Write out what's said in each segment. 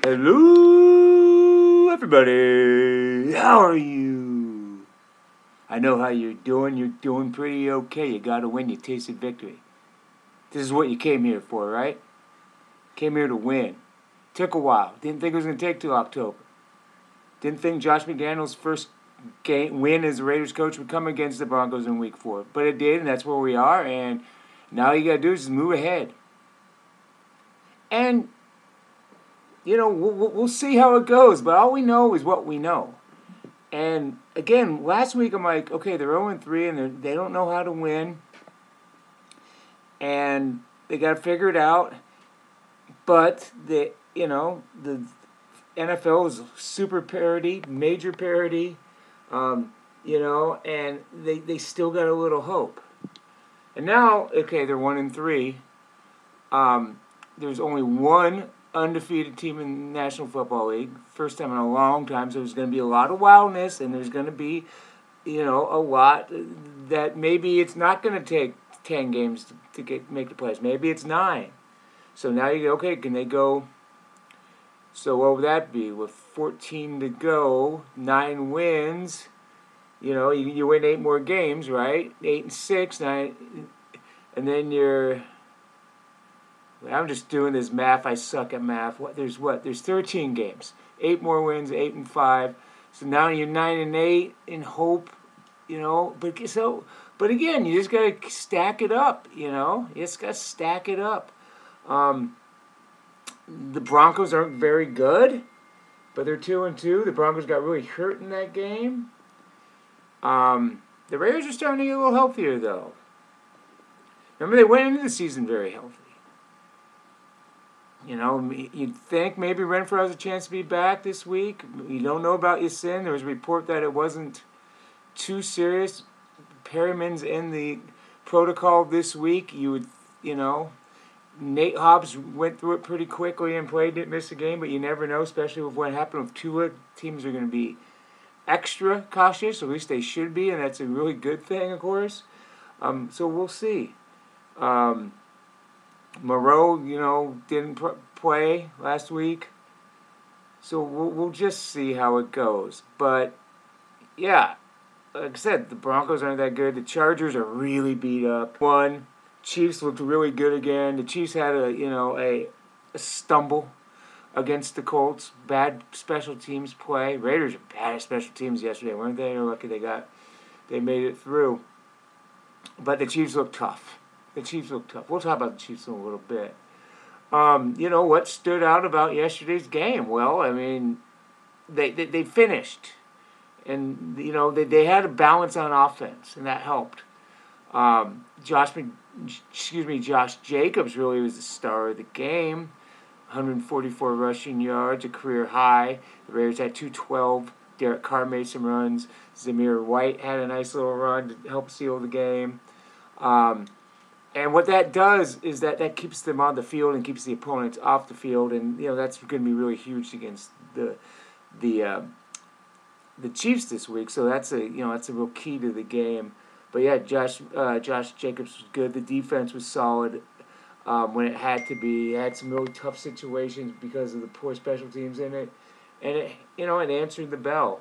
Hello, everybody. How are you? I know how you're doing. You're doing pretty okay. You got to win. You tasted victory. This is what you came here for, right? Came here to win. Took a while. Didn't think it was going to take till October. Didn't think Josh McDaniels' first win as the Raiders coach would come against the Broncos in Week 4. But it did, and that's where we are. And now all you got to do is just move ahead. And we'll see how it goes, but all we know is what we know. And again, last week I'm like, okay, they're 0-3 and they don't know how to win, and they got to figure it out. But the NFL is super parity, major parity, and they still got a little hope. And now, okay, they're 1-3. There's only one undefeated team in the National Football League, first time in a long time, so there's going to be a lot of wildness, and there's going to be, a lot that maybe it's not going to take 10 games to make the playoffs. Maybe it's 9. So now you go, okay, can they go? So what would that be? With 14 to go, 9 wins, you win 8 more games, right? 8-6, 9, and then you're. I'm just doing this math. I suck at math. There's 13 games. 8 more wins, 8-5. So now you're 9-8 in hope, But again, you just gotta stack it up, You just gotta stack it up. The Broncos aren't very good, but they're 2-2. The Broncos got really hurt in that game. The Raiders are starting to get a little healthier, though. Remember, they went into the season very healthy. You'd think maybe Renfrow has a chance to be back this week. You don't know about Yasin. There was a report that it wasn't too serious. Perriman's in the protocol this week. Nate Hobbs went through it pretty quickly and played, didn't miss a game, but you never know, especially with what happened with Tua. Teams are going to be extra cautious, at least they should be, and that's a really good thing, of course. So we'll see. Moreau, didn't play last week. So we'll just see how it goes. But, yeah, like I said, the Broncos aren't that good. The Chargers are really beat up. Chiefs looked really good again. The Chiefs had a stumble against the Colts. Bad special teams play. Raiders are bad at special teams yesterday, weren't they? They're lucky they made it through. But the Chiefs look tough. We'll talk about the Chiefs in a little bit. What stood out about yesterday's game? Well, I mean, they finished, and they had a balance on offense, and that helped. Josh Jacobs really was the star of the game. 144 rushing yards, a career high. The Raiders had 212. Derek Carr made some runs. Zamir White had a nice little run to help seal the game. And what that does is that keeps them on the field and keeps the opponents off the field, and that's going to be really huge against the Chiefs this week. So that's a real key to the game. But yeah, Josh Jacobs was good. The defense was solid when it had to be. It had some really tough situations because of the poor special teams in it, and it answered the bell.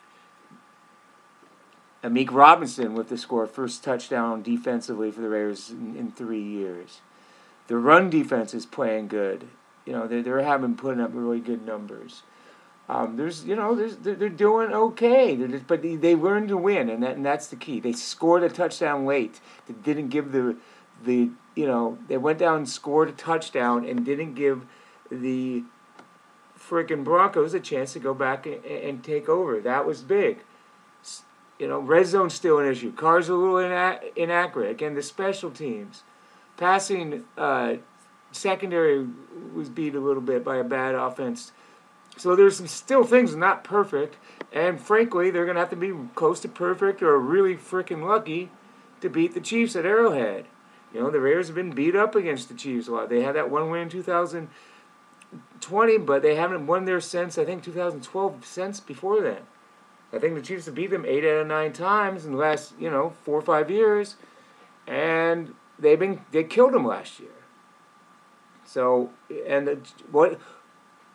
Amik Robinson with the score, first touchdown defensively for the Raiders in 3 years. The run defense is playing good. They're putting up really good numbers. They're doing okay. But they learned to win, and that's the key. They scored a touchdown late. They didn't give they went down and scored a touchdown and didn't give the freaking Broncos a chance to go back and take over. That was big. Red zone's still an issue. Carr's a little inaccurate. Again, the special teams. Passing secondary was beat a little bit by a bad offense. So there's some still things not perfect. And frankly, they're going to have to be close to perfect or really freaking lucky to beat the Chiefs at Arrowhead. The Raiders have been beat up against the Chiefs a lot. They had that one win in 2020, but they haven't won there since, I think, 2012, since before then. I think the Chiefs have beat them 8 out of 9 times in the last, 4 or 5 years, and they killed them last year. So,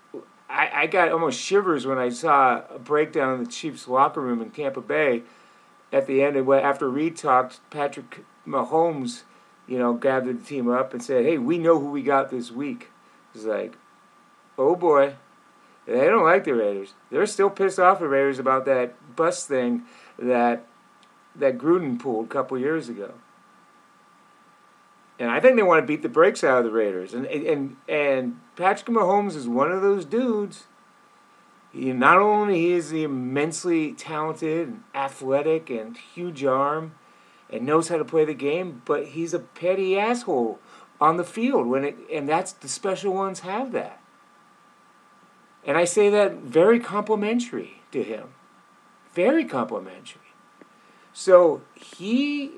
I got almost shivers when I saw a breakdown of the Chiefs locker room in Tampa Bay at the end. After Reed talked, Patrick Mahomes, gathered the team up and said, "Hey, we know who we got this week." It's like, oh boy, they don't like the Raiders. They're still pissed off at the Raiders about that bus thing that Gruden pulled a couple years ago. And I think they want to beat the brakes out of the Raiders. And Patrick Mahomes is one of those dudes. Not only is he immensely talented and athletic and huge arm and knows how to play the game, but he's a petty asshole on the field and that's the special ones have that. And I say that very complimentary to him. Very complimentary. So he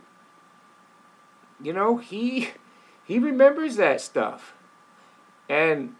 remembers that stuff. And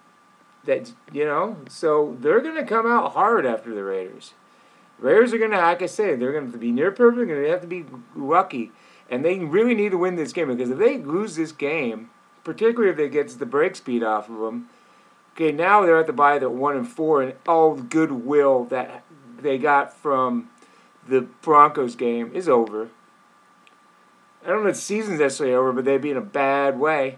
so they're going to come out hard after the Raiders. Raiders are going to, like I say, they're going to be near perfect, and they have to be lucky. And they really need to win this game, because if they lose this game, particularly if they get the brake speed off of them, okay, now they're at the bye at 1-4, and all the goodwill that they got from the Broncos game is over. I don't know if the season's necessarily over, but they'd be in a bad way.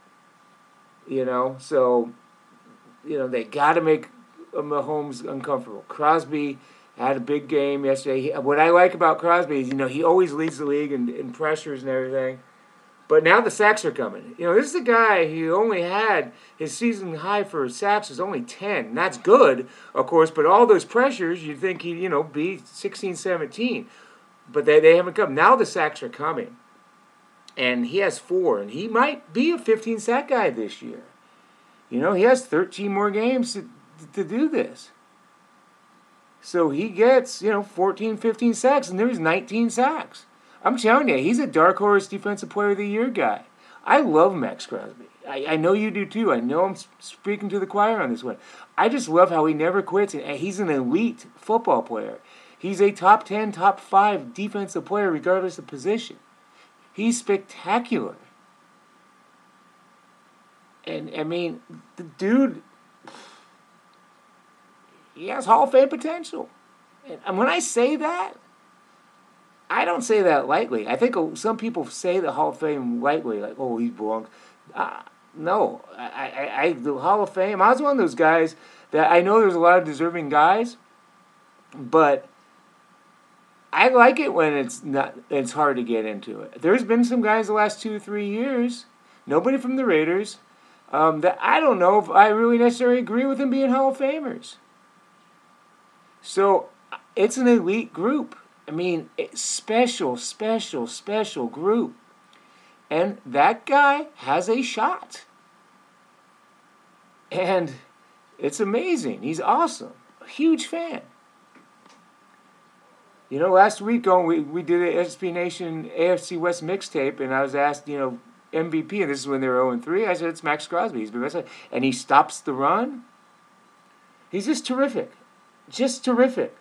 So, they got to make Mahomes uncomfortable. Crosby had a big game yesterday. What I like about Crosby is, he always leads the league in pressures and everything. But now the sacks are coming. This is a guy who only had his season high for sacks was only 10. And that's good, of course, but all those pressures, you'd think he'd, be 16, 17. But they haven't come. Now the sacks are coming. And he has 4, and he might be a 15-sack guy this year. He has 13 more games to do this. So he gets, 14, 15 sacks, and there's 19 sacks. I'm telling you, he's a dark horse defensive player of the year guy. I love Max Crosby. I know you do too. I know I'm speaking to the choir on this one. I just love how he never quits, and he's an elite football player. He's a top 10, top 5 defensive player regardless of position. He's spectacular. And, the dude, he has Hall of Fame potential. And when I say that, I don't say that lightly. I think some people say the Hall of Fame lightly, like, oh, he belongs. No. The Hall of Fame, I was one of those guys that I know there's a lot of deserving guys, but I like it when it's hard to get into it. There's been some guys the last 2 or 3 years, nobody from the Raiders, that I don't know if I really necessarily agree with them being Hall of Famers. So it's an elite group. It's special group. And that guy has a shot. And it's amazing. He's awesome. A huge fan. Last week we did an SB Nation AFC West mixtape, and I was asked, MVP, and this is when they were 0-3. I said, it's Max Crosby. He's been best. And he stops the run. He's just terrific. Just terrific.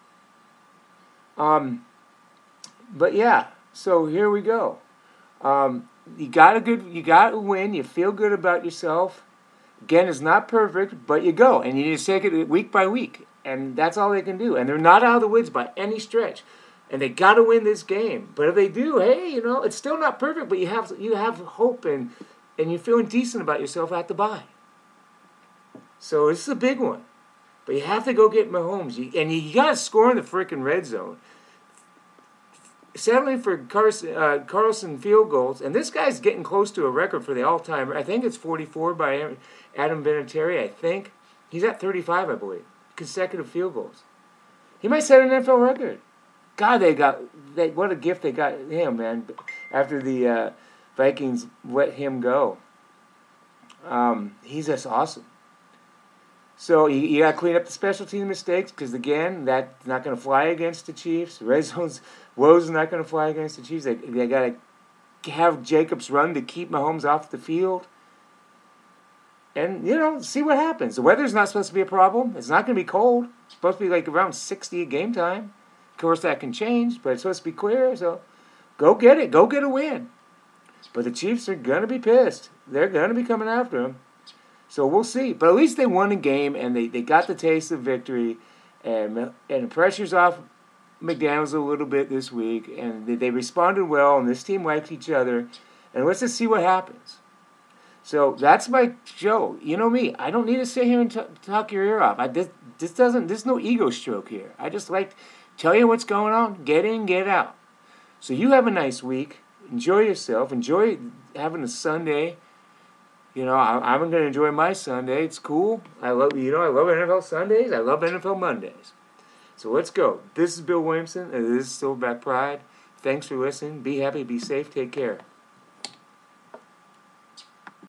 But yeah, so here we go. You got to win. You feel good about yourself. Again, it's not perfect, but you go. And you just take it week by week. And that's all they can do. And they're not out of the woods by any stretch. And they got to win this game. But if they do, hey, it's still not perfect, but you have hope and you're feeling decent about yourself at the bye. So this is a big one. But you have to go get Mahomes. And you got to score in the freaking red zone. Settling for Carlson field goals. And this guy's getting close to a record for the all-time. I think it's 44 by Adam Vinatieri, I think. He's at 35, I believe. Consecutive field goals. He might set an NFL record. God, what a gift they got him, man, after the Vikings let him go. He's just awesome. So you got to clean up the special team mistakes, because, again, that's not going to fly against the Chiefs. Red zone's woes not going to fly against the Chiefs. They got to have Jacobs run to keep Mahomes off the field. And, see what happens. The weather's not supposed to be a problem. It's not going to be cold. It's supposed to be like around 60 at game time. Of course, that can change, but it's supposed to be clear. So go get it. Go get a win. But the Chiefs are going to be pissed. They're going to be coming after him. So we'll see. But at least they won the game, and they got the taste of victory, and the pressure's off McDaniels a little bit this week, and they responded well, and this team liked each other, and let's just see what happens. So that's my show. You know me. I don't need to sit here and talk your ear off. There's no ego stroke here. I just like to tell you what's going on, get in, get out. So you have a nice week. Enjoy yourself. Enjoy having a Sunday. You know, I'm going to enjoy my Sunday. It's cool. I love NFL Sundays. I love NFL Mondays. So let's go. This is Bill Williamson, and this is Silverback Pride. Thanks for listening. Be happy, be safe, take care.